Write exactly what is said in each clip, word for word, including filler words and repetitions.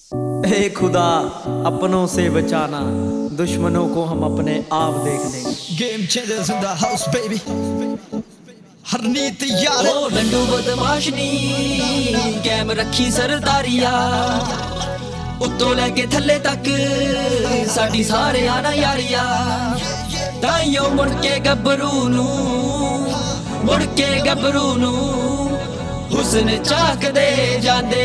हे खुदा अपनों से बचाना, दुश्मनों को हम अपने आप देख लेंगे। Game changers in the house, baby. Harneet यार ओ लंडू बदमाश नी कैम रखी सरदारिया उत्तों लैके थल्ले तक साडी सारे आना यारिया ताइयों मुड़ के गब्बरू नू मुड़ के गब्बरू नू हुस्न चाक दे जांदे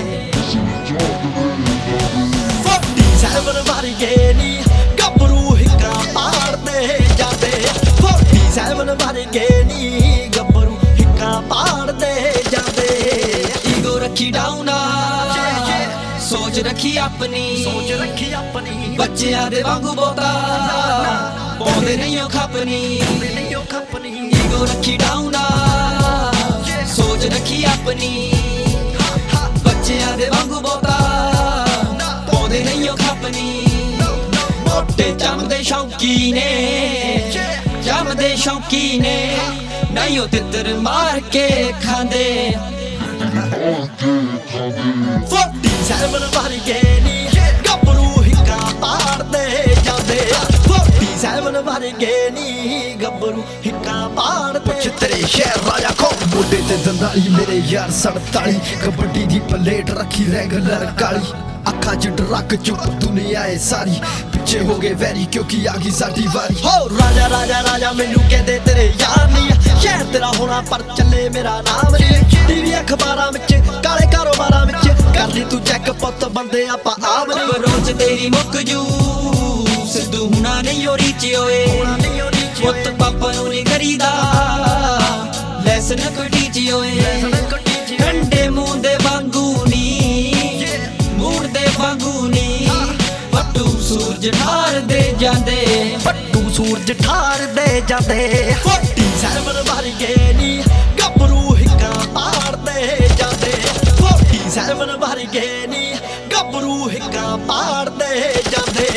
फोर्टी सेवन मारी गेनी गब्बरू हिक्का पार दे जांदे फोर्टी सेवन मारी गेनी गब्बरू हिक्का पार दे जांदे ईगो रखी डाउना सोच रखी अपनी सोच रखी अपनी बच्चियां दे वांगू बोता पौंदे नहीं हो खपनी नहीं हो खपनी ईगो रखी डाउना सोच रखी अपनी बच्चियां दे वांगू बोता पौंदे नहीं हो खपनी मोटे जमदे शौकी ने जमदे शौकी ने नहीं हो तितर मार के खांदे फोर्टी सेवन मारी गेनी गब्बरू हिक्का पार दे जांदे फोर्टी सेवन मारी गेनी गब्बरू हिक्का पार दे तेरे शहर राजा को मोढे ते दंदाली मेरे यार सड़ताली कबड्डी दी प्लेट रखी रेगुलर काली अखा च डरक चुप दुनिया है सारी पिछे हो गए वैरी क्योंकि आ गई साडी वारी हो राजा राजा राजा मैनू कहदे तेरे यार नहीं शहर तेरा होना पर चले मेरा नाम नहीं टीवी अखबारां विच काले कारोबारां विच कर ली तू चेक पुੱਤ ਬੰਦੇ ਆਪਾਂ ਆਮ ਨਹੀਂ रोज तेरी मुक जू सिद्धू हुना नहीं हो रीच होए पुत पापा नू नहीं करीदा लेसन कोई टीच होए ठंडे मुंह दे वांगू नी मूड दे वांगू नी पट्टू सूरज ठार दे जांदे ਪੱਟੂ ਸੂਰਜ ਠਾਰ ਦੇ ਜਾਂਦੇ फोर्टी सेवन ਮਾਰੀ गेनी गब्बरू हिक्का पार दे ਜਾਂਦੇ फोर्टी सेवन ਮਾਰੀ गेनी गब्बरू हिक्का पार दे ਜਾਂਦੇ